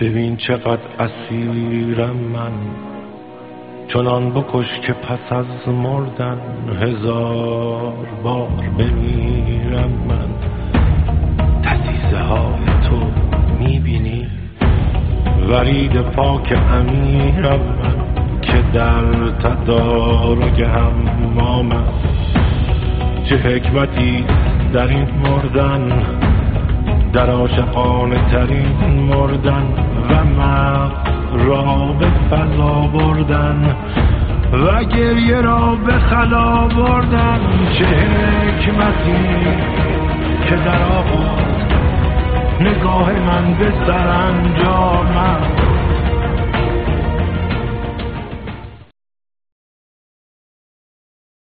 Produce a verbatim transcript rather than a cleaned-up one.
ببین چقدر اسیرم من، چنان بکش که پس از مردن هزار بار بمیرم من. دسیسه های تو میبینی، ورید پاک امیرم من که در تدارک حمامم. چه حکمتی در این مردن، در عاشقانه ترین مردن و مغز را به فضا بردن و گریه را به خلا بردن. چه حکمتی که در آغاز نگاه من به سرانجامم.